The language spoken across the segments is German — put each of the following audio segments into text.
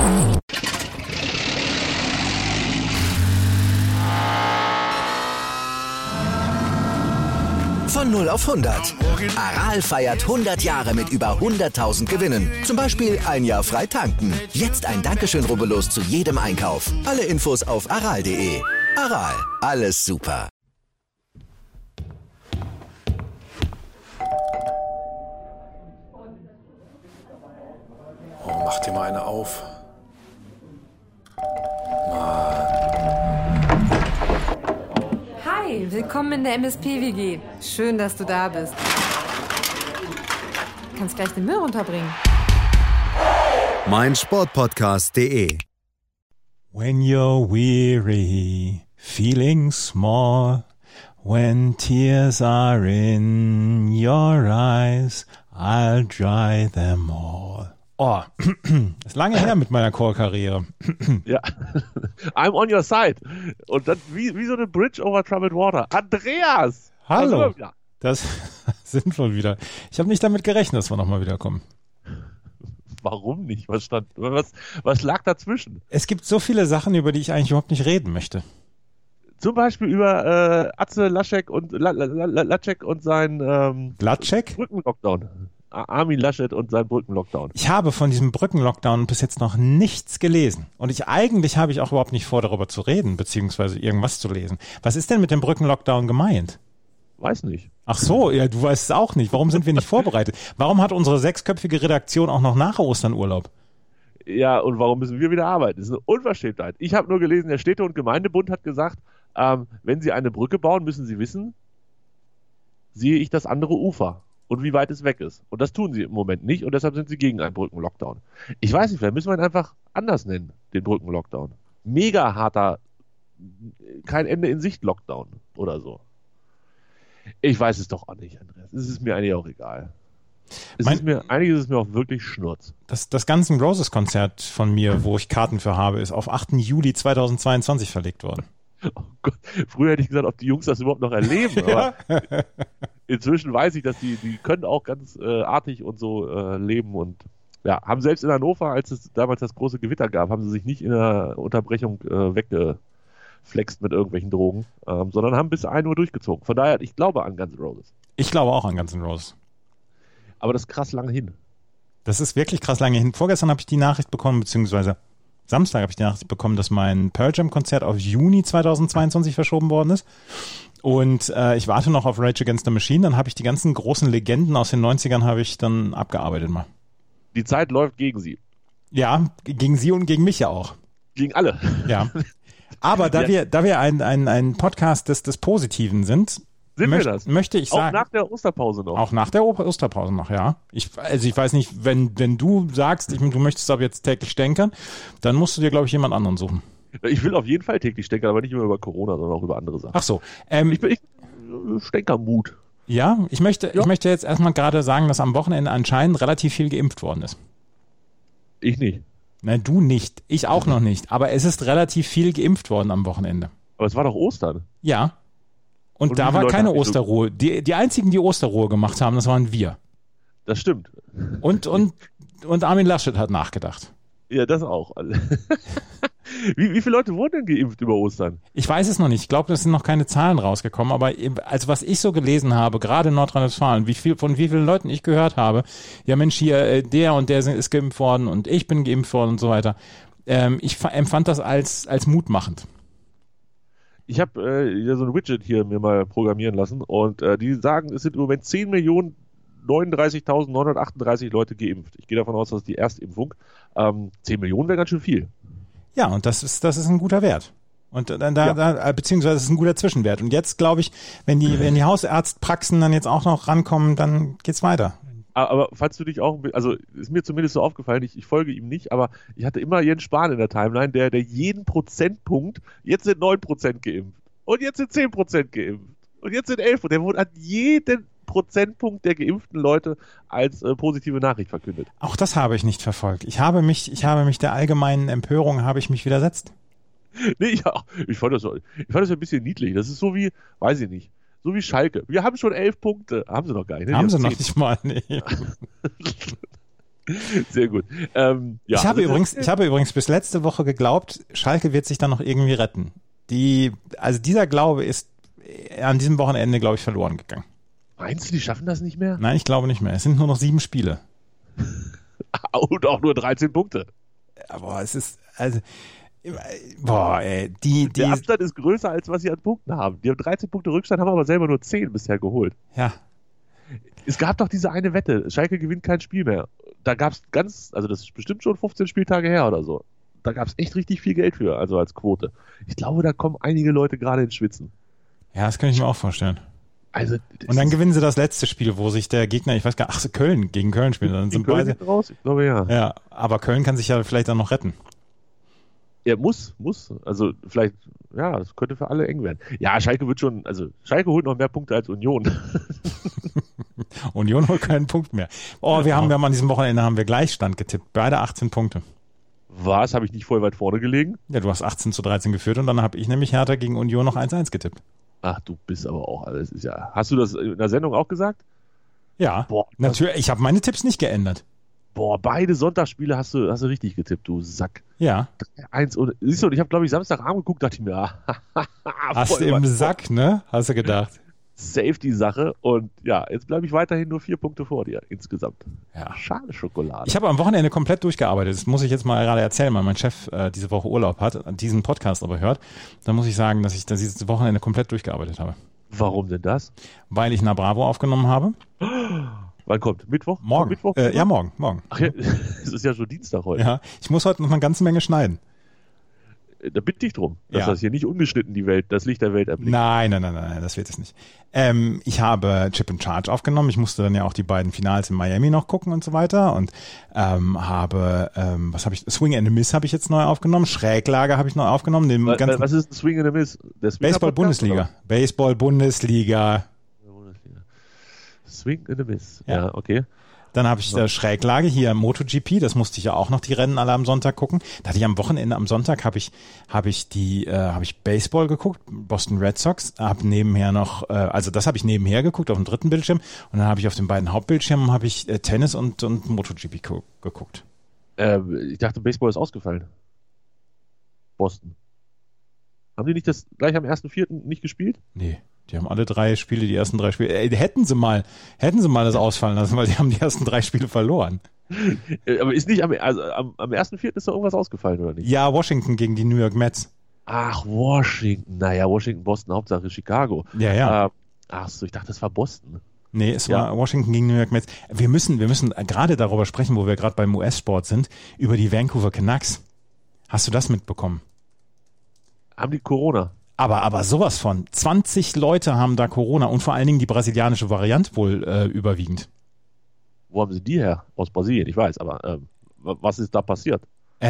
Von 0 auf 100. Aral feiert 100 Jahre mit über 100.000 Gewinnen. Zum Beispiel ein Jahr frei tanken. Jetzt ein Dankeschön, rubbellos zu jedem Einkauf. Alle Infos auf aral.de. Aral, alles super. Oh, mach dir mal eine auf. Hi, willkommen in der MSP-WG. Schön, dass du da bist. Du kannst gleich den Müll runterbringen. meinsportpodcast.de. When you're weary, feeling small, when tears are in your eyes, I'll dry them all. Oh, ist lange her mit meiner Chorkarriere. Ja, I'm on your side. Und dann wie so eine Bridge over troubled water. Andreas! Hallo, das sind wir wieder. Ich habe nicht damit gerechnet, dass wir nochmal wiederkommen. Warum nicht? Was lag dazwischen? Es gibt so viele Sachen, über die ich eigentlich überhaupt nicht reden möchte. Zum Beispiel über Atze Laschek und Laschek und sein Laschek? Brückenlockdown. Armin Laschet und sein Brückenlockdown. Ich habe von diesem Brückenlockdown bis jetzt noch nichts gelesen. Und eigentlich habe ich auch überhaupt nicht vor, darüber zu reden, beziehungsweise irgendwas zu lesen. Was ist denn mit dem Brückenlockdown gemeint? Weiß nicht. Ach so, ja, du weißt es auch nicht. Warum sind wir nicht vorbereitet? Warum hat unsere 6-köpfige Redaktion auch noch nach Ostern Urlaub? Ja, und warum müssen wir wieder arbeiten? Das ist eine Unverschämtheit. Ich habe nur gelesen, der Städte- und Gemeindebund hat gesagt, wenn sie eine Brücke bauen, müssen sie wissen, sehe ich das andere Ufer und wie weit es weg ist. Und das tun sie im Moment nicht und deshalb sind sie gegen einen Brückenlockdown. Ich weiß nicht, vielleicht müssen wir ihn einfach anders nennen, den Brückenlockdown. Mega harter, kein Ende in Sicht Lockdown oder so. Ich weiß es doch auch nicht, Andreas. Es ist mir eigentlich auch egal. Einiges ist mir auch wirklich Schnurz. Das Guns N' Roses Konzert von mir, wo ich Karten für habe, ist auf 8. Juli 2022 verlegt worden. Oh Gott, früher hätte ich gesagt, ob die Jungs das überhaupt noch erleben, aber inzwischen weiß ich, dass die können auch ganz artig und so leben und ja, haben selbst in Hannover, als es damals das große Gewitter gab, haben sie sich nicht in der Unterbrechung weggeflext mit irgendwelchen Drogen, sondern haben bis 1 Uhr durchgezogen. Von daher, ich glaube an Guns N' Roses. Ich glaube auch an Guns N' Roses. Aber das ist krass lange hin. Das ist wirklich krass lange hin. Vorgestern habe ich die Nachricht bekommen, beziehungsweise Samstag habe ich die Nachricht bekommen, dass mein Pearl Jam Konzert auf Juni 2022 verschoben worden ist. Und ich warte noch auf Rage Against the Machine. Dann habe ich die ganzen großen Legenden aus den 90ern habe ich dann abgearbeitet mal. Die Zeit läuft gegen sie. Ja, gegen sie und gegen mich ja auch. Gegen alle. Ja. Aber da wir ein Podcast des Positiven sind, möchte ich sagen. Auch nach der Osterpause noch. Auch nach der Osterpause noch, ja. Ich weiß nicht, wenn du sagst, du möchtest aber jetzt täglich stänkern, dann musst du dir, glaube ich, jemand anderen suchen. Ich will auf jeden Fall täglich stänkern, aber nicht immer über Corona, sondern auch über andere Sachen. Ach so. Ich Stänkermut. Ja, ich möchte jetzt erstmal gerade sagen, dass am Wochenende anscheinend relativ viel geimpft worden ist. Ich nicht. Nein, du nicht. Ich auch noch nicht. Aber es ist relativ viel geimpft worden am Wochenende. Aber es war doch Ostern. Ja. Und da war keine Osterruhe. Die einzigen, die Osterruhe gemacht haben, das waren wir. Das stimmt. Und Armin Laschet hat nachgedacht. Ja, das auch. Wie viele Leute wurden denn geimpft über Ostern? Ich weiß es noch nicht. Ich glaube, es sind noch keine Zahlen rausgekommen. Aber also was ich so gelesen habe, gerade in Nordrhein-Westfalen, von wie vielen Leuten ich gehört habe, ja Mensch, hier der und der ist geimpft worden und ich bin geimpft worden und so weiter. Ich empfand das als mutmachend. Ich habe so ein Widget hier mir mal programmieren lassen und die sagen, es sind im Moment 10.039.938 Leute geimpft. Ich gehe davon aus, dass die Erstimpfung 10 Millionen wäre ganz schön viel. Ja, und das ist ein guter Wert. Und beziehungsweise es ist ein guter Zwischenwert. Und jetzt glaube ich, wenn die Hausarztpraxen dann jetzt auch noch rankommen, dann geht's weiter. Aber falls du dich auch, also ist mir zumindest so aufgefallen, ich folge ihm nicht, aber ich hatte immer Jens Spahn in der Timeline, der jeden Prozentpunkt, jetzt sind 9% geimpft und jetzt sind 10% geimpft und jetzt sind 11% und der wurde an jeden Prozentpunkt der geimpften Leute als positive Nachricht verkündet. Auch das habe ich nicht verfolgt. Ich habe mich der allgemeinen Empörung widersetzt. Nee, ich fand das ein bisschen niedlich. Das ist so wie, weiß ich nicht, so wie Schalke. Wir haben schon 11 Punkte. Haben sie noch gar nicht. Ne? Haben sie noch nicht mal, nee. Sehr gut. Ich habe übrigens bis letzte Woche geglaubt, Schalke wird sich dann noch irgendwie retten. Dieser Glaube ist an diesem Wochenende, glaube ich, verloren gegangen. Meinst du, die schaffen das nicht mehr? Nein, ich glaube nicht mehr. Es sind nur noch 7 Spiele. Und auch nur 13 Punkte. Aber es ist, also, der Abstand ist größer, als was sie an Punkten haben. Die haben 13 Punkte Rückstand, haben aber selber nur 10 bisher geholt. Ja. Es gab doch diese eine Wette, Schalke gewinnt kein Spiel mehr. Da gab es das ist bestimmt schon 15 Spieltage her oder so. Da gab es echt richtig viel Geld für, also als Quote. Ich glaube, da kommen einige Leute gerade ins Schwitzen. Ja, das kann ich mir auch vorstellen. Also, und dann gewinnen sie das letzte Spiel, wo sich der Gegner, ich weiß gar nicht, Köln gegen Köln spielen. Dann sind Köln beide raus? Ich glaube, ja. Ja, aber Köln kann sich ja vielleicht dann noch retten. Er muss. Also vielleicht, ja, das könnte für alle eng werden. Ja, Schalke holt noch mehr Punkte als Union. Union holt keinen Punkt mehr. Wir haben an diesem Wochenende Gleichstand getippt. Beide 18 Punkte. Was? Habe ich nicht voll weit vorne gelegen? Ja, du hast 18-13 geführt und dann habe ich nämlich Hertha gegen Union noch 1-1 getippt. Ach, du bist aber auch alles. Hast du das in der Sendung auch gesagt? Ja, natürlich. Ich habe meine Tipps nicht geändert. Beide Sonntagsspiele hast du richtig getippt, du Sack. Ja. 3-1 und siehst du, ich habe, glaube ich, Samstagabend geguckt, dachte ich mir, hast du im Sack, ne? Hast du gedacht. Safe die Sache und ja, jetzt bleibe ich weiterhin nur 4 Punkte vor dir insgesamt. Ja. Schade Schokolade. Ich habe am Wochenende komplett durchgearbeitet. Das muss ich jetzt mal gerade erzählen, weil mein Chef diese Woche Urlaub hat, diesen Podcast aber hört. Dann muss ich sagen, dass ich dieses Wochenende komplett durchgearbeitet habe. Warum denn das? Weil ich Na Bravo aufgenommen habe. Wann kommt? Mittwoch? Morgen. Mittwoch? Ja, morgen. Ach ja, es ist ja schon Dienstag heute. Ja, ich muss heute noch eine ganze Menge schneiden. Da bitte ich drum, dass Ja. das hier nicht ungeschnitten das Licht der Welt erblickt. Nein, das wird es nicht. Ich habe Chip and Charge aufgenommen. Ich musste dann ja auch die beiden Finals in Miami noch gucken und so weiter und Swing and a Miss habe ich jetzt neu aufgenommen. Schräglage habe ich neu aufgenommen. Was ist ein Swing and a Miss? Baseball-Bundesliga. Baseball-Bundesliga. Swing and a Miss. Ja. Ja, okay. Dann habe ich Schräglage hier MotoGP, das musste ich ja auch noch die Rennen alle am Sonntag gucken. Da hatte ich am Wochenende, am Sonntag habe ich Baseball geguckt, Boston Red Sox, habe nebenher noch, das habe ich nebenher geguckt auf dem dritten Bildschirm und dann habe ich auf den beiden Hauptbildschirmen habe ich Tennis und MotoGP geguckt. Ich dachte, Baseball ist ausgefallen. Boston. Haben die nicht das gleich am 1.4. nicht gespielt? Nee. Die haben alle 3 Spiele, die ersten 3 Spiele. Hätten sie mal das ausfallen lassen, weil die haben die ersten 3 Spiele verloren. Aber ist nicht am 1.4. ist da irgendwas ausgefallen, oder nicht? Ja, Washington gegen die New York Mets. Ach, Washington. Naja, Washington, Boston, Hauptsache Chicago. Ja. Ach so, ich dachte, das war Boston. Nee, es war Washington gegen New York Mets. Wir müssen gerade darüber sprechen, wo wir gerade beim US-Sport sind, über die Vancouver Canucks. Hast du das mitbekommen? Haben die Corona? Aber sowas von. 20 Leute haben da Corona und vor allen Dingen die brasilianische Variante wohl überwiegend. Wo haben sie die her? Aus Brasilien, ich weiß, aber was ist da passiert?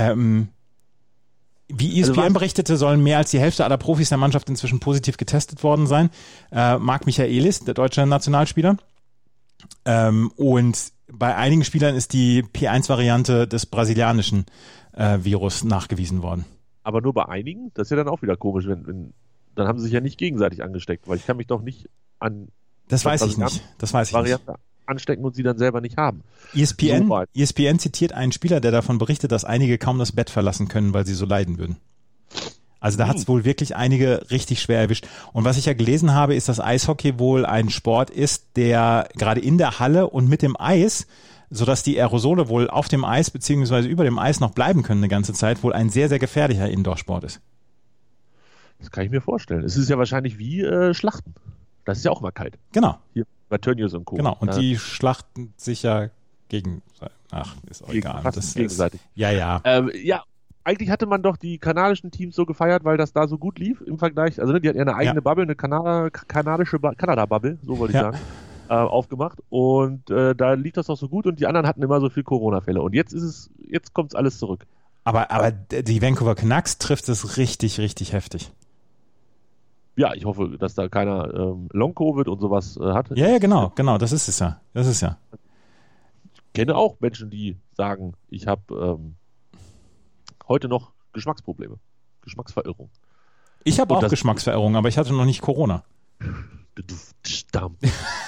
Wie ESPN berichtete, sollen mehr als die Hälfte aller Profis der Mannschaft inzwischen positiv getestet worden sein. Marc Michaelis, der deutsche Nationalspieler. Und bei einigen Spielern ist die P1-Variante des brasilianischen Virus nachgewiesen worden. Aber nur bei einigen? Das ist ja dann auch wieder komisch, wenn dann haben sie sich ja nicht gegenseitig angesteckt, weil ich kann mich doch nicht an Das weiß ich nicht. Variante anstecken und sie dann selber nicht haben. ESPN zitiert einen Spieler, der davon berichtet, dass einige kaum das Bett verlassen können, weil sie so leiden würden. Also da hat es wohl wirklich einige richtig schwer erwischt. Und was ich ja gelesen habe, ist, dass Eishockey wohl ein Sport ist, der gerade in der Halle und mit dem Eis, sodass die Aerosole wohl auf dem Eis beziehungsweise über dem Eis noch bleiben können eine ganze Zeit, wohl ein sehr, sehr gefährlicher Indoor-Sport ist. Das kann ich mir vorstellen. Es ist ja wahrscheinlich wie Schlachten. Das ist ja auch mal kalt. Genau. Hier bei Tönnies und Co. Genau. Und die schlachten sich ja gegenseitig. Ach, ist auch egal. Das gegenseitig. Ja. Ja, eigentlich hatte man doch die kanadischen Teams so gefeiert, weil das da so gut lief im Vergleich. Also die hatten ja eine eigene Bubble, eine kanadische Kanada-Bubble, so wollte ich sagen. Aufgemacht und da lief das doch so gut und die anderen hatten immer so viel Corona-Fälle und jetzt kommt alles zurück. Aber die Vancouver Canucks trifft es richtig, richtig heftig. Ja, ich hoffe, dass da keiner Long-Covid und sowas hat. Ja, genau, das ist es ja. Ich kenne auch Menschen, die sagen, ich habe heute noch Geschmacksprobleme, Geschmacksverirrung. Ich habe auch Geschmacksverirrung, aber ich hatte noch nicht Corona.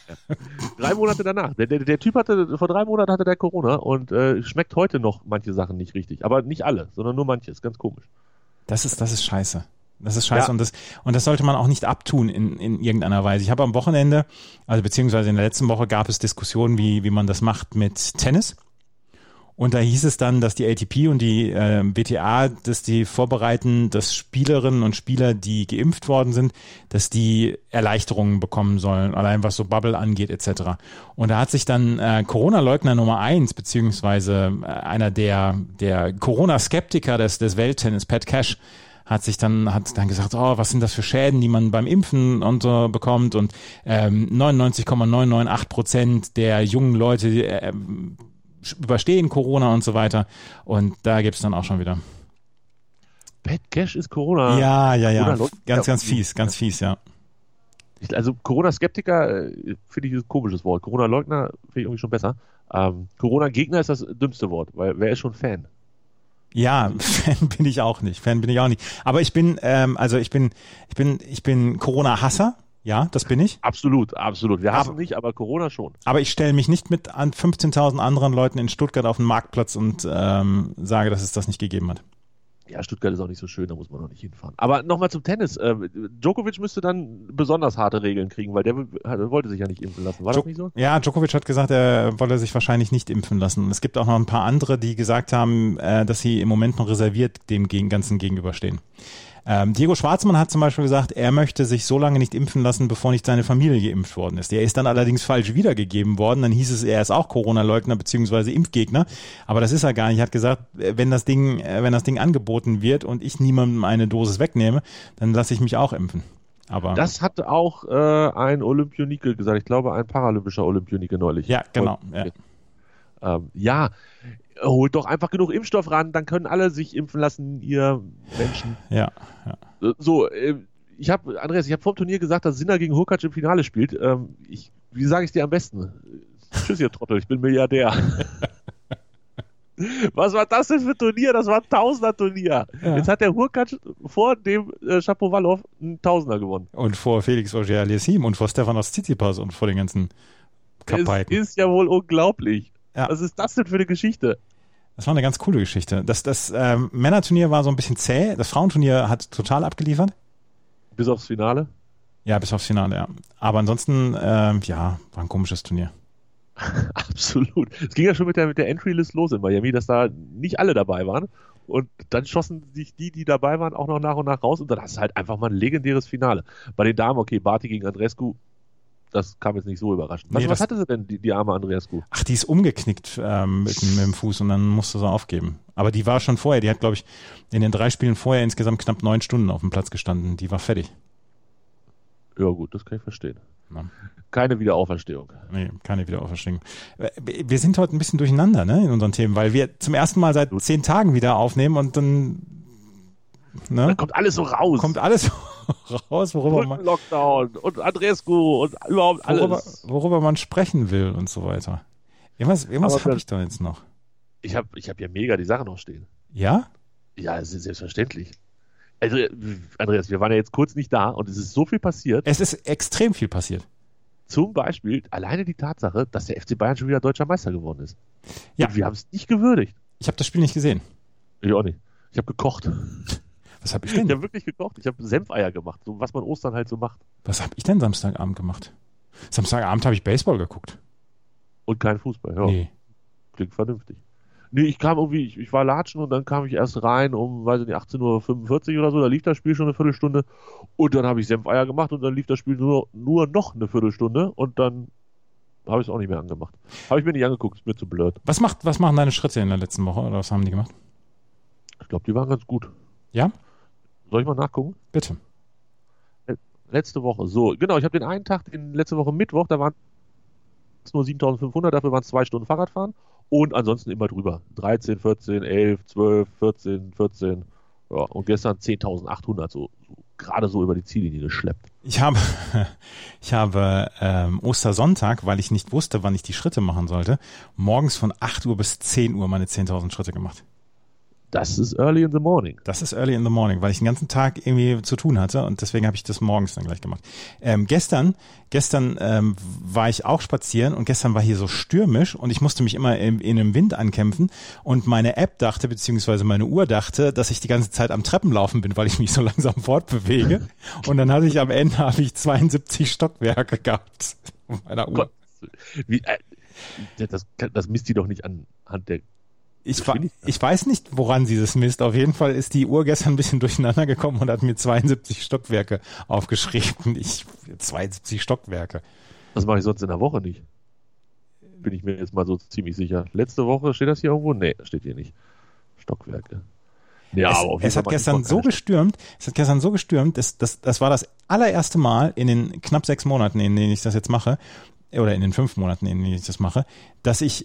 3 Monate danach. Der Typ vor 3 Monaten hatte der Corona und schmeckt heute noch manche Sachen nicht richtig. Aber nicht alle, sondern nur manche. Ist ganz komisch. Das ist scheiße. Das ist scheiße und das sollte man auch nicht abtun in irgendeiner Weise. Ich habe am Wochenende, also beziehungsweise in der letzten Woche gab es Diskussionen, wie man das macht mit Tennis. Und da hieß es dann, dass die ATP und die WTA, dass die vorbereiten, dass Spielerinnen und Spieler, die geimpft worden sind, dass die Erleichterungen bekommen sollen, allein was so Bubble angeht etc. Und da hat sich dann Corona-Leugner Nummer 1, beziehungsweise einer der Corona-Skeptiker des Welttennis, Pat Cash, hat dann gesagt, oh, was sind das für Schäden, die man beim Impfen und so bekommt und 99,998% der jungen Leute überstehen Corona und so weiter. Und da gibt's dann auch schon wieder. Pat Cash ist Corona. Ja. Ganz fies, ja. Also Corona-Skeptiker finde ich ein komisches Wort. Corona-Leugner finde ich irgendwie schon besser. Corona-Gegner ist das dümmste Wort, weil wer ist schon Fan? Ja, Fan bin ich auch nicht. Aber ich bin Corona-Hasser. Ja, das bin ich. Absolut. Wir hassen nicht, aber Corona schon. Aber ich stelle mich nicht mit 15.000 anderen Leuten in Stuttgart auf den Marktplatz und sage, dass es das nicht gegeben hat. Ja, Stuttgart ist auch nicht so schön, da muss man noch nicht hinfahren. Aber nochmal zum Tennis. Djokovic müsste dann besonders harte Regeln kriegen, weil der wollte sich ja nicht impfen lassen. War das nicht so? Ja, Djokovic hat gesagt, er wolle sich wahrscheinlich nicht impfen lassen. Und es gibt auch noch ein paar andere, die gesagt haben, dass sie im Moment noch reserviert dem Ganzen gegenüberstehen. Diego Schwartzmann hat zum Beispiel gesagt, er möchte sich so lange nicht impfen lassen, bevor nicht seine Familie geimpft worden ist. Der ist dann allerdings falsch wiedergegeben worden. Dann hieß es, er ist auch Corona-Leugner bzw. Impfgegner. Aber das ist er gar nicht. Er hat gesagt, wenn das Ding angeboten wird und ich niemandem eine Dosis wegnehme, dann lasse ich mich auch impfen. Aber das hat auch ein Olympionike gesagt. Ich glaube, ein paralympischer Olympionike neulich. Ja, genau. Holt doch einfach genug Impfstoff ran, dann können alle sich impfen lassen, ihr Menschen. Ja. So, ich habe vor dem Turnier gesagt, dass Sinner gegen Hurkacz im Finale spielt. Wie sage ich dir am besten? Tschüss, ihr Trottel, ich bin Milliardär. Was war das denn für ein Turnier? Das war ein Tausender-Turnier. Ja. Jetzt hat der Hurkacz vor dem Shapovalov einen Tausender gewonnen. Und vor Felix Auger-Aliassime und vor Stefanos Tsitsipas und vor den ganzen Kapaiken. Es ist ja wohl unglaublich. Ja. Was ist das denn für eine Geschichte? Das war eine ganz coole Geschichte. Das Männerturnier war so ein bisschen zäh. Das Frauenturnier hat total abgeliefert. Bis aufs Finale? Ja, bis aufs Finale, ja. Aber ansonsten, war ein komisches Turnier. Absolut. Es ging ja schon mit der Entry-List los in Miami, dass da nicht alle dabei waren. Und dann schossen sich die dabei waren, auch noch nach und nach raus. Und dann hast du halt einfach mal ein legendäres Finale. Bei den Damen, okay, Barty gegen Andreescu, das kam jetzt nicht so überraschend. Was hatte sie denn, die arme Andreescu? Ach, die ist umgeknickt mit dem Fuß und dann musste sie aufgeben. Aber die war schon vorher, die hat, glaube ich, in den 3 Spielen vorher insgesamt knapp 9 Stunden auf dem Platz gestanden. Die war fertig. Ja gut, das kann ich verstehen. Ja. Keine Wiederauferstehung. Nee, keine Wiederauferstehung. Wir sind heute ein bisschen durcheinander, ne, in unseren Themen, weil wir zum ersten Mal seit 10 Tagen wieder aufnehmen und dann dann kommt alles so raus. Worüber man Lockdown und Andreescu und überhaupt alles. Worüber man sprechen will und so weiter. Irgendwas habe ich da jetzt noch. Ich hab ja mega die Sache noch stehen. Ja? Ja, es ist selbstverständlich. Also, Andreas, wir waren ja jetzt kurz nicht da und es ist so viel passiert. Es ist extrem viel passiert. Zum Beispiel alleine die Tatsache, dass der FC Bayern schon wieder deutscher Meister geworden ist. Ja. Und wir haben es nicht gewürdigt. Ich habe das Spiel nicht gesehen. Ich auch nicht. Ich habe gekocht. Was habe ich denn? Ich habe wirklich gekocht. Ich habe Senfeier gemacht, so was man Ostern halt so macht. Was habe ich denn Samstagabend gemacht? Samstagabend habe ich Baseball geguckt. Und kein Fußball, ja. Nee. Klingt vernünftig. Nee, ich kam irgendwie, ich war latschen und dann kam ich erst rein um, 18:45 Uhr oder so, da lief das Spiel schon eine Viertelstunde und dann habe ich Senfeier gemacht und dann lief das Spiel nur noch eine Viertelstunde und dann habe ich es auch nicht mehr angemacht. Habe ich mir nicht angeguckt, ist mir zu blöd. Was machen deine Schritte in der letzten Woche oder was haben die gemacht? Ich glaube, die waren ganz gut. Ja? Soll ich mal nachgucken? Bitte. Letzte Woche, so, genau, ich habe den einen Tag, letzte Woche Mittwoch, da waren es nur 7.500, dafür waren es 2 Stunden Fahrradfahren. Und ansonsten immer drüber. 13, 14, 11, 12, 14, 14. Ja, und gestern 10.800, so gerade so über die Ziellinie geschleppt. Ich habe Ostersonntag, weil ich nicht wusste, wann ich die Schritte machen sollte, morgens von 8 Uhr bis 10 Uhr meine 10.000 Schritte gemacht. Das ist early in the morning. Das ist early in the morning, weil ich den ganzen Tag irgendwie zu tun hatte und deswegen habe ich das morgens dann gleich gemacht. Gestern war ich auch spazieren und gestern war hier so stürmisch und ich musste mich immer in einem Wind ankämpfen und meine App dachte, beziehungsweise meine Uhr dachte, dass ich die ganze Zeit am Treppenlaufen bin, weil ich mich so langsam fortbewege und dann hatte ich am Ende 72 Stockwerke gehabt auf meiner Uhr. Gott, das misst die doch nicht anhand der... Ich weiß nicht, woran sie das misst. Auf jeden Fall ist die Uhr gestern ein bisschen durcheinander gekommen und hat mir 72 Stockwerke aufgeschrieben. 72 Stockwerke. Das mache ich sonst in der Woche nicht. Bin ich mir jetzt mal so ziemlich sicher. Letzte Woche, steht das hier irgendwo? Nee, das steht hier nicht. Stockwerke. Ja, es hat gestern so gestürmt, das war das allererste Mal in den knapp 6 Monaten, in denen ich das jetzt mache, oder in den 5 Monaten, in denen ich das mache, dass ich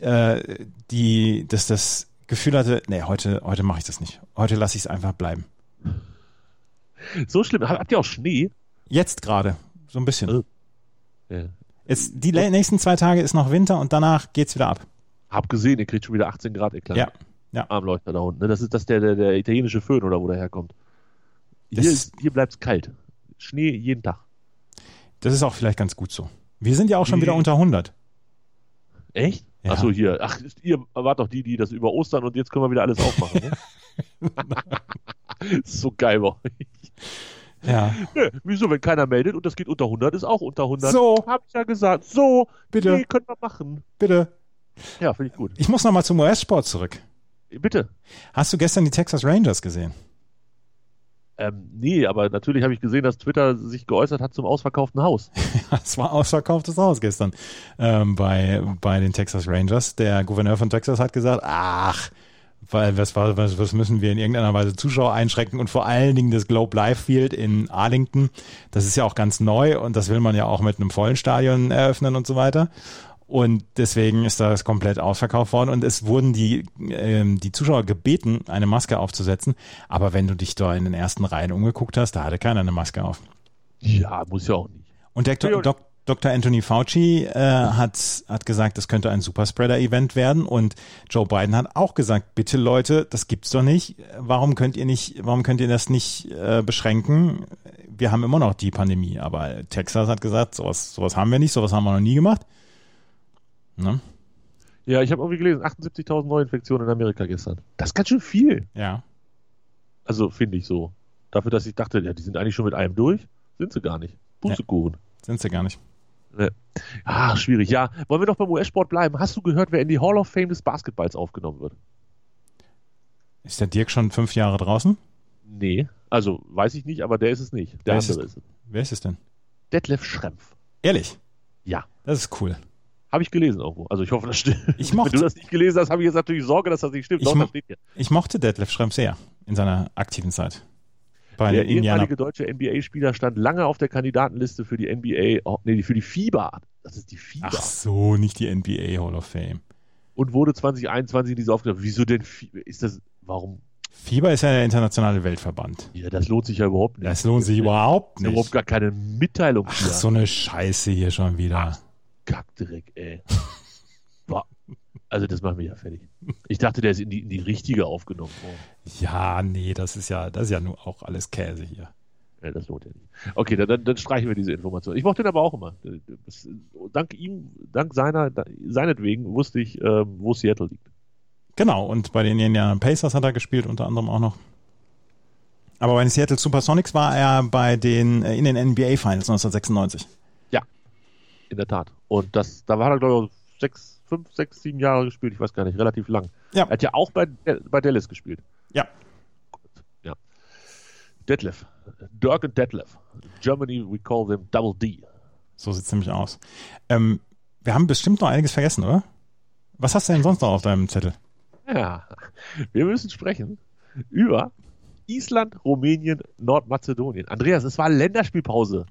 das Gefühl hatte, nee, heute mache ich das nicht. Heute lasse ich es einfach bleiben. So schlimm. Habt ihr auch Schnee? Jetzt gerade, so ein bisschen. Ja. Die nächsten 2 Tage ist noch Winter und danach geht's wieder ab. Hab gesehen, ihr kriegt schon wieder 18 Grad Eklat. Ja. Armleuchter da unten. Das ist der italienische Föhn oder wo der herkommt. Hier bleibt's kalt. Schnee jeden Tag. Das ist auch vielleicht ganz gut so. Wir sind ja auch schon wieder unter 100. Echt? Ja. Achso, hier. Ach, ihr wart doch die das über Ostern und jetzt können wir wieder alles aufmachen. Ne? Ist so geil bei euch. Ja. Nö, wieso, wenn keiner meldet und das geht unter 100, ist auch unter 100. So. Hab ich ja gesagt. So. Bitte. Nee, können wir machen. Bitte. Ja, finde ich gut. Ich muss nochmal zum US-Sport zurück. Bitte. Hast du gestern die Texas Rangers gesehen? Nee, aber natürlich habe ich gesehen, dass Twitter sich geäußert hat zum ausverkauften Haus. Es war ausverkauftes Haus gestern bei den Texas Rangers. Der Gouverneur von Texas hat gesagt, weil was müssen wir in irgendeiner Weise Zuschauer einschränken und vor allen Dingen das Globe Life Field in Arlington, das ist ja auch ganz neu und das will man ja auch mit einem vollen Stadion eröffnen und so weiter. Und deswegen ist das komplett ausverkauft worden und es wurden die Zuschauer gebeten, eine Maske aufzusetzen. Aber wenn du dich da in den ersten Reihen umgeguckt hast, da hatte keiner eine Maske auf. Ja, muss ja auch nicht. Und Dr. Anthony Fauci hat gesagt, das könnte ein Superspreader-Event werden und Joe Biden hat auch gesagt, bitte Leute, das gibt's doch nicht. Warum könnt ihr das nicht beschränken? Wir haben immer noch die Pandemie, aber Texas hat gesagt, sowas haben wir nicht, sowas haben wir noch nie gemacht. Ne? Ja, ich habe irgendwie gelesen, 78.000 Neuinfektionen in Amerika gestern. Das ist ganz schön viel. Ja. Also finde ich so. Dafür, dass ich dachte, ja, die sind eigentlich schon mit einem durch, sind sie gar nicht. Pustekuchen. Sind sie gar nicht. Nee. Schwierig. Ja, wollen wir doch beim US-Sport bleiben. Hast du gehört, wer in die Hall of Fame des Basketballs aufgenommen wird? Ist der Dirk schon 5 Jahre draußen? Nee, also weiß ich nicht, aber der ist es nicht. Der andere ist es. Wer ist es denn? Detlef Schrempf. Ehrlich? Ja. Das ist cool. Habe ich gelesen irgendwo. Also ich hoffe, das stimmt. Wenn du das nicht gelesen hast, habe ich jetzt natürlich Sorge, dass das nicht stimmt. Doch, das steht hier. Ich mochte Detlef Schrempf sehr in seiner aktiven Zeit. Der ehemalige deutsche NBA-Spieler stand lange auf der Kandidatenliste für die für die FIBA. Das ist die FIBA. Ach so, nicht die NBA Hall of Fame. Und wurde 2021 in diese aufgenommen. Wieso denn FIBA? Warum? FIBA ist ja der internationale Weltverband. Ja, das lohnt sich ja überhaupt nicht. Das lohnt sich überhaupt nicht. Überhaupt gar keine Mitteilung. Ach, so eine Scheiße hier schon wieder. Kackdreck, ey. Also das macht mich ja fertig. Ich dachte, der ist in die richtige aufgenommen worden. Ja, nee, das ist ja nur auch alles Käse hier. Ja, das lohnt ja nicht. Okay, dann streichen wir diese Information. Ich mochte den aber auch immer. Dank seinetwegen wusste ich, wo Seattle liegt. Genau, und bei den Indiana Pacers hat er gespielt, unter anderem auch noch. Aber bei den Seattle Supersonics war er in den NBA Finals 1996. Ja, in der Tat. Und da war er, glaube ich, 5, 6, 7 Jahre gespielt, ich weiß gar nicht, relativ lang. Ja. Er hat ja auch bei Dallas gespielt. Ja. Ja. Detlef. Dirk und Detlef. Germany, we call them Double D. So sieht es nämlich aus. Wir haben bestimmt noch einiges vergessen, oder? Was hast du denn sonst noch auf deinem Zettel? Ja, wir müssen sprechen über Island, Rumänien, Nordmazedonien. Andreas, es war Länderspielpause.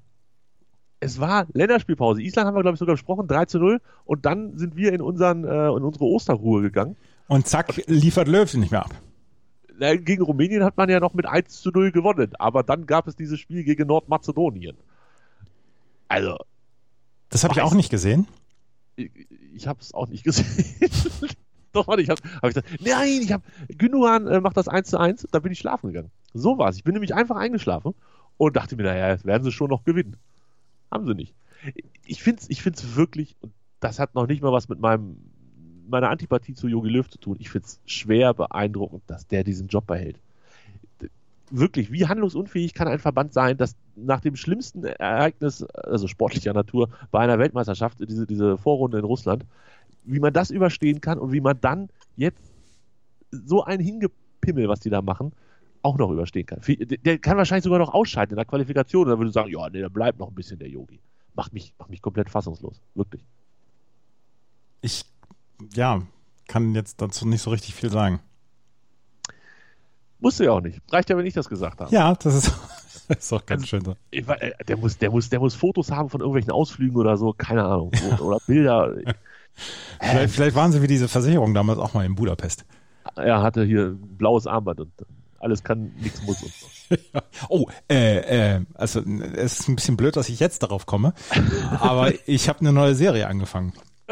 Island haben wir, glaube ich, sogar besprochen, 3-0. Und dann sind wir in unsere Osterruhe gegangen. Und zack, liefert Löw nicht mehr ab. Gegen Rumänien hat man ja noch mit 1-0 gewonnen. Aber dann gab es dieses Spiel gegen Nordmazedonien. Also. Das habe ich auch nicht gesehen. Ich habe es auch nicht gesehen. Doch, warte, hab ich gesagt, nein, Gündogan macht das 1:1, da bin ich schlafen gegangen. So war's. Ich bin nämlich einfach eingeschlafen und dachte mir, naja, jetzt werden sie schon noch gewinnen. Haben sie nicht. Ich find's wirklich, und das hat noch nicht mal was mit meiner Antipathie zu Jogi Löw zu tun. Ich find's schwer beeindruckend, dass der diesen Job behält. Wirklich, wie handlungsunfähig kann ein Verband sein, dass nach dem schlimmsten Ereignis, also sportlicher Natur, bei einer Weltmeisterschaft, diese Vorrunde in Russland, wie man das überstehen kann und wie man dann jetzt so ein Hingepimmel, was die da machen, auch noch überstehen kann. Der kann wahrscheinlich sogar noch ausscheiden in der Qualifikation. Und dann würde ich sagen, ja, nee, da bleibt noch ein bisschen der Yogi. Macht mich komplett fassungslos. Wirklich. Ich, kann jetzt dazu nicht so richtig viel sagen. Musste ja auch nicht. Reicht ja, wenn ich das gesagt habe. Ja, das ist auch ganz schön so. Der muss Fotos haben von irgendwelchen Ausflügen oder so, keine Ahnung. Oder Bilder. Vielleicht waren sie wie diese Versicherung damals auch mal in Budapest. Er hatte hier ein blaues Armband und alles kann, nichts muss und so. Oh, also es ist ein bisschen blöd, dass ich jetzt darauf komme, aber ich habe eine neue Serie angefangen.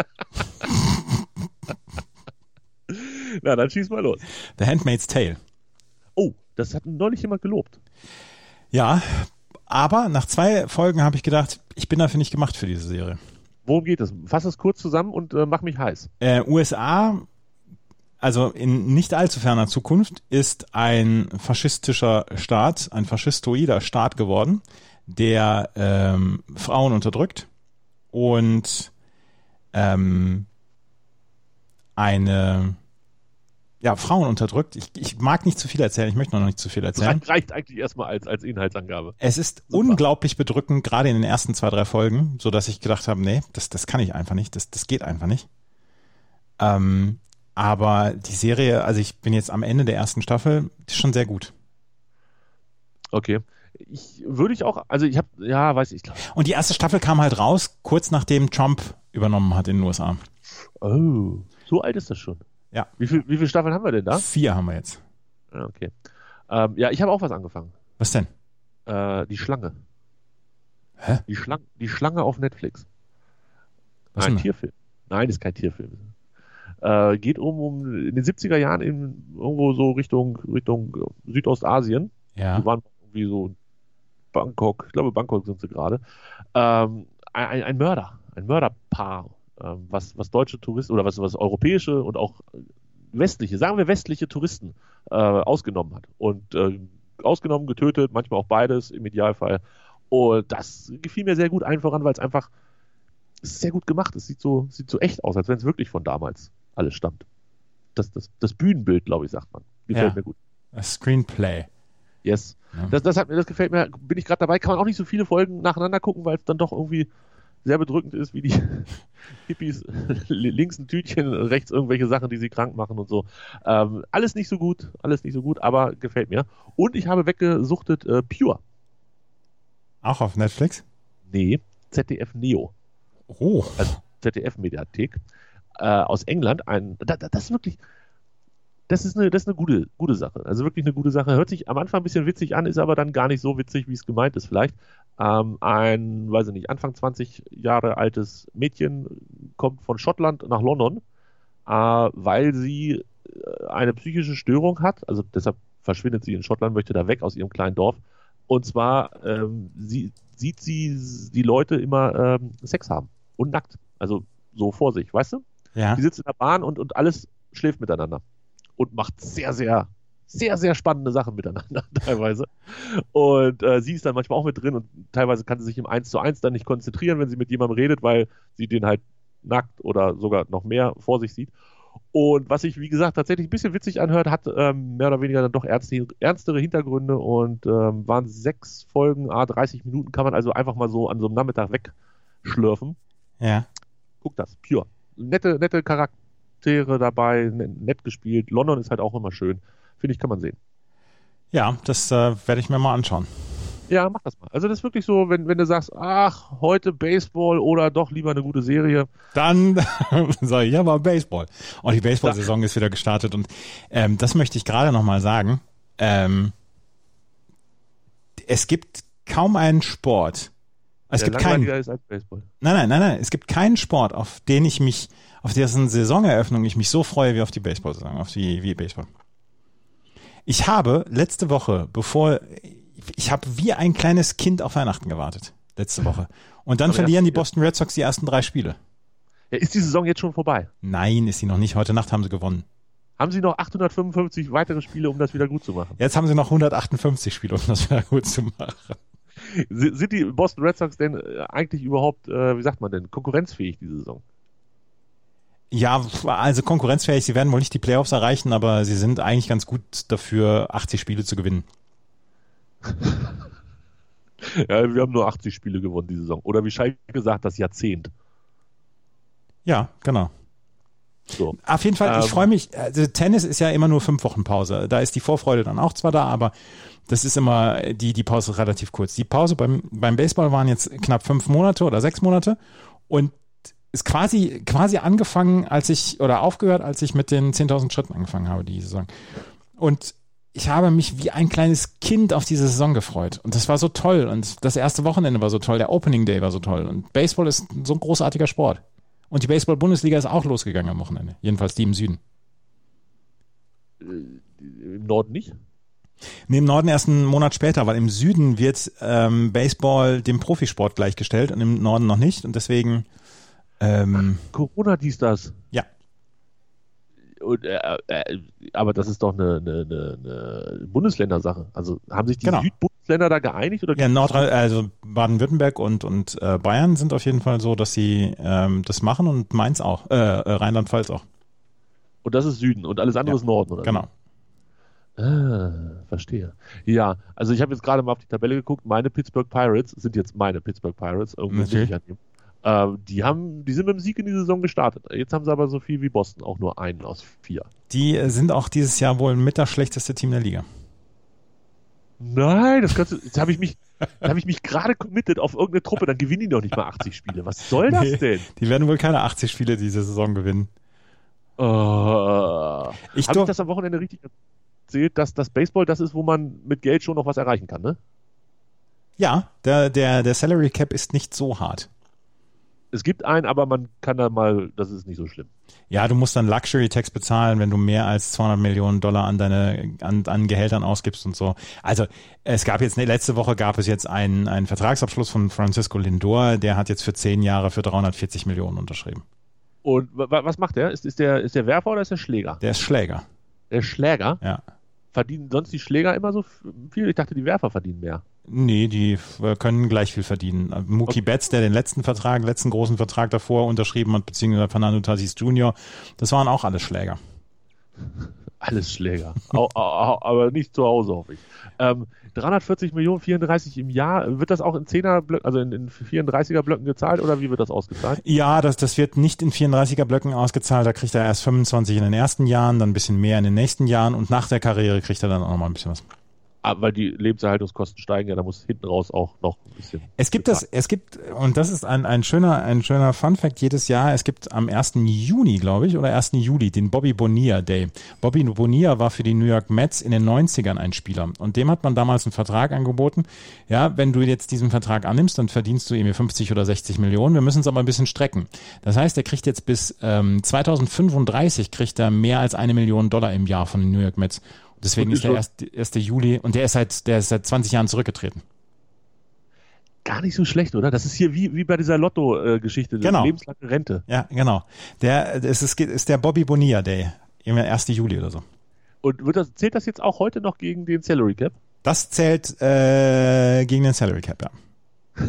Na, dann schieß mal los. The Handmaid's Tale. Oh, das hat neulich jemand gelobt. Ja, aber nach 2 Folgen habe ich gedacht, ich bin dafür nicht gemacht für diese Serie. Worum geht es? Fass es kurz zusammen und mach mich heiß. USA, also in nicht allzu ferner Zukunft, ist ein faschistischer Staat, ein faschistoider Staat geworden, der Frauen unterdrückt und Frauen unterdrückt. Ich mag nicht zu viel erzählen, ich möchte noch nicht zu viel erzählen. Das reicht eigentlich erstmal als Inhaltsangabe. Es ist super. Unglaublich bedrückend, gerade in den ersten 2, 3 Folgen, so dass ich gedacht habe, nee, das kann ich einfach nicht, das geht einfach nicht. Aber die Serie, also ich bin jetzt am Ende der ersten Staffel, ist schon sehr gut. Okay. Und die erste Staffel kam halt raus, kurz nachdem Trump übernommen hat in den USA. Oh, so alt ist das schon. Ja. Wie viele Staffeln haben wir denn da? 4 haben wir jetzt. Okay. Ich habe auch was angefangen. Was denn? Die Schlange. Hä? Die Schlange auf Netflix. Ein Tierfilm. Nein, ist kein Tierfilm. Geht in den 70er Jahren irgendwo so Richtung Südostasien. Ja. Die waren irgendwie so Bangkok. Ich glaube, Bangkok sind sie gerade. Ein Mörderpaar. Was deutsche Touristen oder was europäische und auch westliche Touristen ausgenommen hat. Und ausgenommen, getötet, manchmal auch beides im Idealfall. Und das gefiel mir sehr gut voran, weil es einfach, es ist sehr gut gemacht. Es sieht so echt aus, als wenn es wirklich von damals alles stammt. Das Bühnenbild, glaube ich, sagt man. Gefällt mir gut. Das Screenplay. Yes. Ja. Das gefällt mir. Bin ich gerade dabei. Kann man auch nicht so viele Folgen nacheinander gucken, weil es dann doch irgendwie sehr bedrückend ist, wie die Hippies links ein Tütchen, rechts irgendwelche Sachen, die sie krank machen und so. Alles nicht so gut, aber gefällt mir. Und ich habe weggesuchtet Pure. Auch auf Netflix? Nee, ZDF Neo. Oh. Also ZDF-Mediathek. Aus England. Das ist wirklich, das ist eine gute Sache. Also wirklich eine gute Sache. Hört sich am Anfang ein bisschen witzig an, ist aber dann gar nicht so witzig, wie es gemeint ist vielleicht. Weiß ich nicht, Anfang 20 Jahre altes Mädchen kommt von Schottland nach London, weil sie eine psychische Störung hat. Also deshalb verschwindet sie in Schottland, möchte da weg aus ihrem kleinen Dorf. Und zwar sieht sie die Leute immer Sex haben und nackt. Also so vor sich, weißt du? Ja. Die sitzt in der Bahn und alles schläft miteinander. Und macht sehr, sehr, sehr, sehr spannende Sachen miteinander teilweise. Und sie ist dann manchmal auch mit drin und teilweise kann sie sich im 1:1 dann nicht konzentrieren, wenn sie mit jemandem redet, weil sie den halt nackt oder sogar noch mehr vor sich sieht. Und was sich, wie gesagt, tatsächlich ein bisschen witzig anhört, hat mehr oder weniger dann doch ernstere Hintergründe und waren 6 Folgen, 30 Minuten, kann man also einfach mal so an so einem Nachmittag wegschlürfen. Ja. Guck das, Pure. Nette Charaktere dabei, nett gespielt. London ist halt auch immer schön. Finde ich, kann man sehen. Ja, das werde ich mir mal anschauen. Ja, mach das mal. Also das ist wirklich so, wenn du sagst, ach, heute Baseball oder doch lieber eine gute Serie. Dann sage ich, ja, aber Baseball. Und die Baseball-Saison ist wieder gestartet. Und das möchte ich gerade nochmal sagen. Es gibt kaum einen Sport, Es gibt langweiliger ist als Baseball. Nein. Es gibt keinen Sport, auf dessen Saisoneröffnung ich mich so freue wie auf die Baseball-Saison, wie Baseball. Ich habe letzte Woche, ich habe wie ein kleines Kind auf Weihnachten gewartet. Letzte Woche. Und dann verlieren die Boston Red Sox die ersten 3 Spiele. Ja, ist die Saison jetzt schon vorbei? Nein, ist sie noch nicht. Heute Nacht haben sie gewonnen. Haben sie noch 855 weitere Spiele, um das wieder gut zu machen? Jetzt haben sie noch 158 Spiele, um das wieder gut zu machen. Sind die Boston Red Sox denn eigentlich überhaupt, wie sagt man denn, konkurrenzfähig diese Saison? Ja, also konkurrenzfähig. Sie werden wohl nicht die Playoffs erreichen, aber sie sind eigentlich ganz gut dafür, 80 Spiele zu gewinnen. Ja, wir haben nur 80 Spiele gewonnen diese Saison. Oder wie Schalke gesagt, das Jahrzehnt. Ja, genau. So. Auf jeden Fall, ich freue mich. Also Tennis ist ja immer nur 5 Wochen Pause. Da ist die Vorfreude dann auch zwar da, aber das ist immer, die Pause ist relativ kurz. Die Pause beim Baseball waren jetzt knapp 5 Monate oder 6 Monate und ist quasi angefangen, aufgehört, als ich mit den 10.000 Schritten angefangen habe, die Saison. Und ich habe mich wie ein kleines Kind auf diese Saison gefreut. Und das war so toll. Und das erste Wochenende war so toll. Der Opening Day war so toll. Und Baseball ist so ein großartiger Sport. Und die Baseball-Bundesliga ist auch losgegangen am Wochenende. Jedenfalls die im Süden. Im Norden nicht? Nee, im Norden erst einen Monat später, weil im Süden wird Baseball dem Profisport gleichgestellt und im Norden noch nicht. Und deswegen Corona dies, das. Ja. Und, aber das ist doch eine Bundesländersache. Also haben sich die Südbundesländer da geeinigt? Oder ja, also Baden-Württemberg und Bayern sind auf jeden Fall so, dass sie das machen und Mainz auch, Rheinland-Pfalz auch. Und das ist Süden und alles andere ist Norden, oder? Genau. Verstehe. Ja, also ich habe jetzt gerade mal auf die Tabelle geguckt. Meine Pittsburgh Pirates sind jetzt meine Pittsburgh Pirates. Die sind mit dem Sieg in die Saison gestartet. Jetzt haben sie aber so viel wie Boston, auch nur einen aus 4. Die sind auch dieses Jahr wohl mit das schlechteste Team der Liga. Nein, jetzt habe ich mich gerade committed auf irgendeine Truppe, dann gewinnen die noch nicht mal 80 Spiele. Was soll das denn? Die werden wohl keine 80 Spiele diese Saison gewinnen. Habe ich das am Wochenende richtig erzählt, dass das Baseball das ist, wo man mit Geld schon noch was erreichen kann, ne? Ja, der Salary Cap ist nicht so hart. Es gibt einen, aber man kann da mal, das ist nicht so schlimm. Ja, du musst dann Luxury Tax bezahlen, wenn du mehr als $200 Millionen an Gehältern ausgibst und so. Also letzte Woche gab es jetzt einen Vertragsabschluss von Francisco Lindor, der hat jetzt für 10 Jahre für 340 Millionen unterschrieben. Und was macht der? Ist der Werfer oder ist der Schläger? Der ist Schläger. Der Schläger? Ja. Verdienen sonst die Schläger immer so viel? Ich dachte, die Werfer verdienen mehr. Nee, die können gleich viel verdienen. Mookie Betts, der den letzten großen Vertrag davor unterschrieben hat, beziehungsweise Fernando Tatis Jr., das waren auch alles Schläger. Alles Schläger. Aber nicht zu Hause, hoffe ich. 340 Millionen, 34 im Jahr. Wird das auch in 10er-Blöcken, also in 34er-Blöcken gezahlt oder wie wird das ausgezahlt? Ja, das wird nicht in 34er-Blöcken ausgezahlt. Da kriegt er erst 25 in den ersten Jahren, dann ein bisschen mehr in den nächsten Jahren und nach der Karriere kriegt er dann auch nochmal ein bisschen was. Weil die Lebenserhaltungskosten steigen, ja, da muss hinten raus auch noch ein bisschen. Es gibt, und das ist ein schöner Funfact jedes Jahr, es gibt am 1. Juni, glaube ich, oder 1. Juli, den Bobby Bonilla Day. Bobby Bonilla war für die New York Mets in den 90ern ein Spieler und dem hat man damals einen Vertrag angeboten. Ja, wenn du jetzt diesen Vertrag annimmst, dann verdienst du irgendwie 50 oder 60 Millionen, wir müssen es aber ein bisschen strecken. Das heißt, er kriegt jetzt bis 2035 kriegt er mehr als $1 Million im Jahr von den New York Mets. Deswegen ist der 1. Juli und der ist seit 20 Jahren zurückgetreten. Gar nicht so schlecht, oder? Das ist hier wie bei dieser Lotto-Geschichte, genau. Lebenslange Rente. Ja, genau. Es ist der Bobby Bonilla Day, immer 1. Juli oder so. Und zählt das jetzt auch heute noch gegen den Salary Cap? Das zählt gegen den Salary Cap, ja.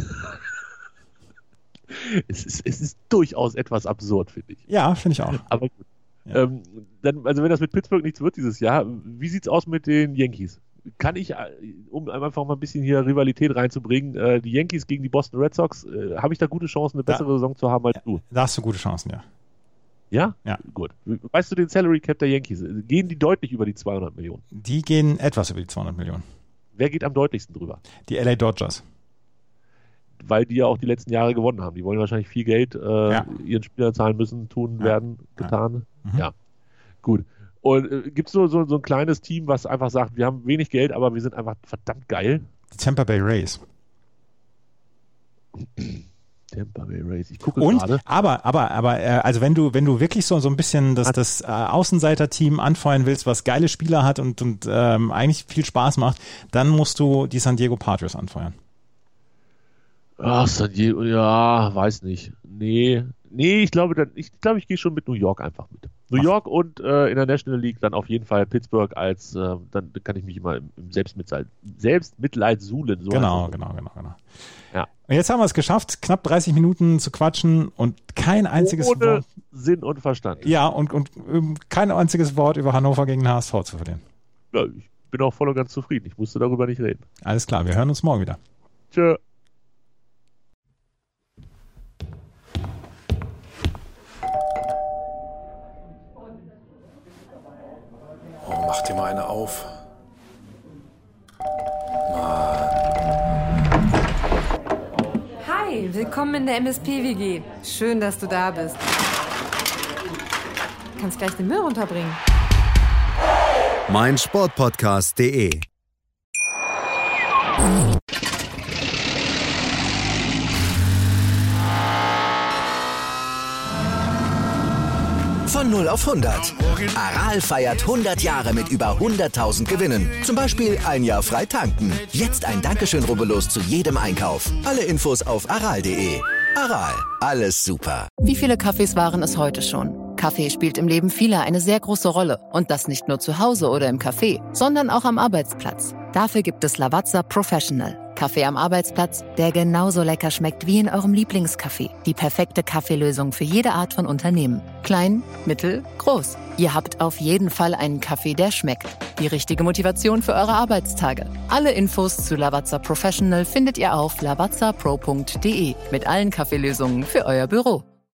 Es ist durchaus etwas absurd, finde ich. Ja, finde ich auch. Aber gut. Ja. Also wenn das mit Pittsburgh nichts wird dieses Jahr, wie sieht's aus mit den Yankees? Kann ich, um einfach mal ein bisschen hier Rivalität reinzubringen, die Yankees gegen die Boston Red Sox, habe ich da gute Chancen, eine bessere Saison zu haben als du? Da hast du gute Chancen, ja. Ja? Ja. Gut. Weißt du den Salary Cap der Yankees? Gehen die deutlich über die 200 Millionen? Die gehen etwas über die 200 Millionen. Wer geht am deutlichsten drüber? Die LA Dodgers. Weil die ja auch die letzten Jahre gewonnen haben. Die wollen wahrscheinlich viel Geld ihren Spielern zahlen müssen, getan. Ja, gut. Und gibt es so ein kleines Team, was einfach sagt, wir haben wenig Geld, aber wir sind einfach verdammt geil? Die Tampa Bay Rays. Tampa Bay Rays. Ich gucke Und, gerade. aber, also wenn du wirklich so ein bisschen das Außenseiter-Team anfeuern willst, was geile Spieler hat und eigentlich viel Spaß macht, dann musst du die San Diego Padres anfeuern. Ach, San Diego, ja, weiß nicht. Nee, ich glaube, ich gehe schon mit New York einfach mit. New York und in der National League dann auf jeden Fall Pittsburgh als, dann kann ich mich immer im Selbstmitleid suhlen. So Genau. Ja. Und jetzt haben wir es geschafft, knapp 30 Minuten zu quatschen und kein einziges Ohne Wort. Sinn und Verstand. Ja, und kein einziges Wort über Hannover gegen den HSV zu verlieren. Ja, ich bin auch voll und ganz zufrieden. Ich musste darüber nicht reden. Alles klar, wir hören uns morgen wieder. Tschö. Oh, mach dir mal eine auf. Hi, willkommen in der MSP-WG. Schön, dass du da bist. Du kannst gleich den Müll runterbringen. meinsportpodcast.de. Von 0 auf 100. Aral feiert 100 Jahre mit über 100.000 Gewinnen. Zum Beispiel ein Jahr frei tanken. Jetzt ein Dankeschön, rubbellos zu jedem Einkauf. Alle Infos auf aral.de. Aral, alles super. Wie viele Kaffees waren es heute schon? Kaffee spielt im Leben vieler eine sehr große Rolle. Und das nicht nur zu Hause oder im Café, sondern auch am Arbeitsplatz. Dafür gibt es Lavazza Professional. Kaffee am Arbeitsplatz, der genauso lecker schmeckt wie in eurem Lieblingscafé. Die perfekte Kaffeelösung für jede Art von Unternehmen. Klein, mittel, groß. Ihr habt auf jeden Fall einen Kaffee, der schmeckt. Die richtige Motivation für eure Arbeitstage. Alle Infos zu Lavazza Professional findet ihr auf lavazzapro.de mit allen Kaffeelösungen für euer Büro.